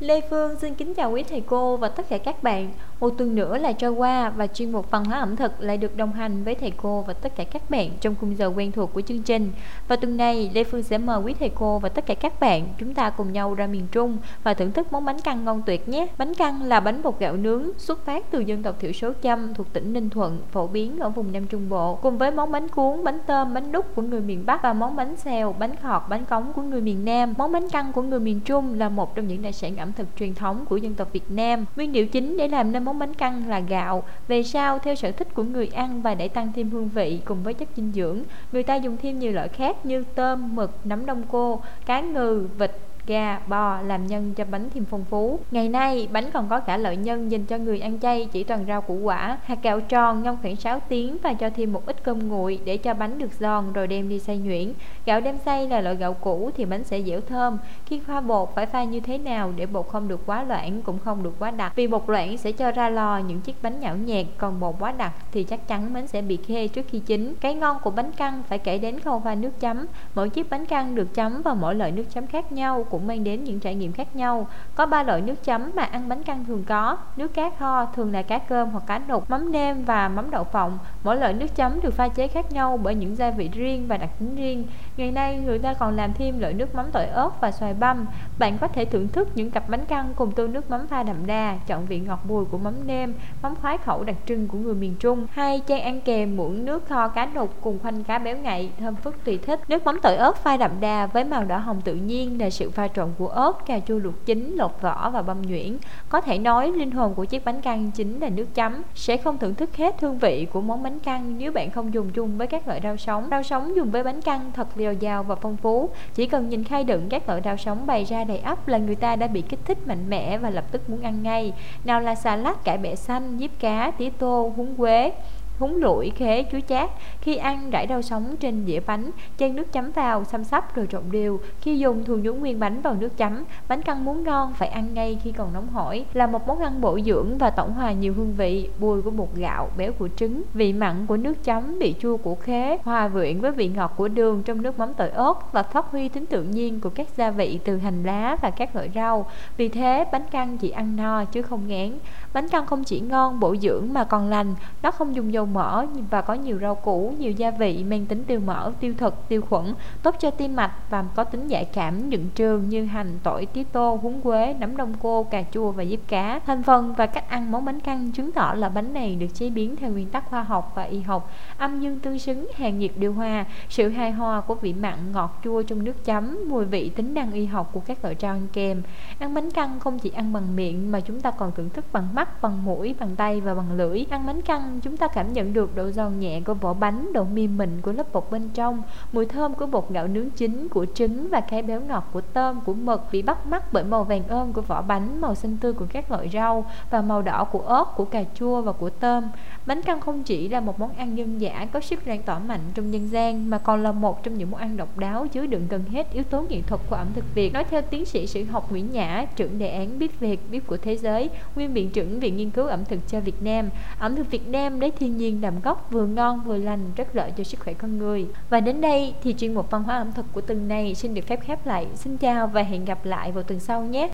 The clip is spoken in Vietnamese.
Lê Phương xin kính chào quý thầy cô và tất cả các bạn. Một tuần nữa là trôi qua và chuyên mục văn hóa ẩm thực lại được đồng hành với thầy cô và tất cả các bạn trong khung giờ quen thuộc của chương trình. Và tuần này, Lê Phương sẽ mời quý thầy cô và tất cả các bạn chúng ta cùng nhau ra miền Trung và thưởng thức món bánh căn ngon tuyệt nhé. Bánh căn là bánh bột gạo nướng xuất phát từ dân tộc thiểu số Chăm thuộc tỉnh Ninh Thuận, phổ biến ở vùng Nam Trung Bộ, cùng với món bánh cuốn, bánh tôm, bánh đúc của người miền Bắc và món bánh xèo, bánh khọt, bánh cống của người miền Nam. Món bánh căn của người miền Trung là một trong những đặc sản ẩm thực truyền thống của dân tộc Việt Nam. Nguyên liệu chính để làm nên món bánh căn là gạo. Về sau, theo sở thích của người ăn và để tăng thêm hương vị cùng với chất dinh dưỡng, người ta dùng thêm nhiều loại khác như tôm, mực, nấm đông cô, cá ngừ, vịt, gà, bò làm nhân cho bánh thêm phong phú. Ngày nay, bánh còn có cả loại nhân dành cho người ăn chay chỉ toàn rau củ quả. Hạt gạo tròn ngâm khoảng 6 tiếng và cho thêm một ít cơm nguội để cho bánh được giòn rồi đem đi xay nhuyễn. Gạo đem xay là loại gạo cũ thì bánh sẽ dẻo thơm. Khi pha bột phải pha như thế nào để bột không được quá loãng cũng không được quá đặc. Vì bột loãng sẽ cho ra lò những chiếc bánh nhão nhạt, còn bột quá đặc thì chắc chắn bánh sẽ bị khê trước khi chín. Cái ngon của bánh căn phải kể đến khâu pha nước chấm. Mỗi chiếc bánh căn được chấm vào mỗi loại nước chấm khác nhau cũng mang đến những trải nghiệm khác nhau. Có 3 loại nước chấm mà ăn bánh căn thường có: nước cá kho thường là cá cơm hoặc cá nục, mắm nêm và mắm đậu phộng. Mỗi loại nước chấm được pha chế khác nhau bởi những gia vị riêng và đặc tính riêng. Ngày nay người ta còn làm thêm loại nước mắm tỏi ớt và xoài băm. Bạn có thể thưởng thức những cặp bánh căn cùng tô nước mắm pha đậm đà, chọn vị ngọt bùi của mắm nêm, mắm khoái khẩu đặc trưng của người miền Trung. Hay chan ăn kèm muỗng nước kho cá nục cùng khoanh cá béo ngậy, thơm phức tùy thích. Nước mắm tỏi ớt pha đậm đà với màu đỏ hồng tự nhiên là sự pha trộn của ớt, cà chua luộc chín, lột vỏ và băm nhuyễn. Có thể nói linh hồn của chiếc bánh căn chính là nước chấm. Sẽ không thưởng thức hết hương vị của món bánh căn nếu bạn không dùng chung với các loại rau sống. Rau sống dùng với bánh căn thật dồi dào và phong phú. Chỉ cần nhìn khay đựng các loại rau sống bày ra đầy ắp là người ta đã bị kích thích mạnh mẽ và lập tức muốn ăn ngay. Nào là xà lách, cải bẹ xanh, diếp cá, tía tô, húng quế, húng lủi, khế, chuối chát. Khi ăn, rải rau sống trên dĩa bánh, chan nước chấm vào, xăm xắp rồi trộn đều. Khi dùng thường nhúng nguyên bánh vào nước chấm. Bánh căn muốn ngon phải ăn ngay khi còn nóng hổi. Là một món ăn bổ dưỡng và tổng hòa nhiều hương vị: bùi của bột gạo, béo của trứng, vị mặn của nước chấm, vị chua của khế, hòa quyện với vị ngọt của đường trong nước mắm tỏi ớt và phát huy tính tự nhiên của các gia vị từ hành lá và các loại rau. Vì thế, bánh căn chỉ ăn no chứ không ngán. Bánh căn không chỉ ngon, bổ dưỡng mà còn lành. Nó không dùng dầu mỡ và có nhiều rau củ, nhiều gia vị mang tính tiêu mỡ, tiêu thực, tiêu khuẩn, tốt cho tim mạch và có tính giải cảm, nhuận trường như hành, tỏi, tía tô, húng quế, nấm đông cô, cà chua và diếp cá. Thành phần và cách ăn món bánh căn chứng tỏ là bánh này được chế biến theo nguyên tắc khoa học và y học, âm dương tương xứng, hàn nhiệt điều hòa, sự hài hòa của vị mặn, ngọt, chua trong nước chấm, mùi vị tính năng y học của các loại rau ăn kèm. Ăn bánh căn không chỉ ăn bằng miệng mà chúng ta còn thưởng thức bằng mắt, bằng mũi, bằng tay và bằng lưỡi. Ăn bánh căn chúng ta cảm nhận được độ giòn nhẹ của vỏ bánh, độ mềm mịn của lớp bột bên trong, mùi thơm của bột gạo nướng chín, của trứng và cái béo ngọt của tôm, của mực, bị bắt mắt bởi màu vàng ôm của vỏ bánh, màu xanh tươi của các loại rau và màu đỏ của ớt, của cà chua và của tôm. Bánh căn không chỉ là một món ăn dân dã có sức lan tỏa mạnh trong dân gian mà còn là một trong những món ăn độc đáo chứa đựng gần hết yếu tố nghệ thuật của ẩm thực Việt. Nói theo tiến sĩ sử học Nguyễn Nhã, trưởng đề án Bếp Việt, Bếp của Thế giới, nguyên viện trưởng Viện Nghiên cứu ẩm thực cho Việt Nam, ẩm thực Việt Nam lấy thiên nhiên làm gốc, vừa ngon vừa lành, rất lợi cho sức khỏe con người. Và đến đây thì chuyên mục văn hóa ẩm thực của tuần này xin được phép khép lại. Xin chào và hẹn gặp lại vào tuần sau nhé.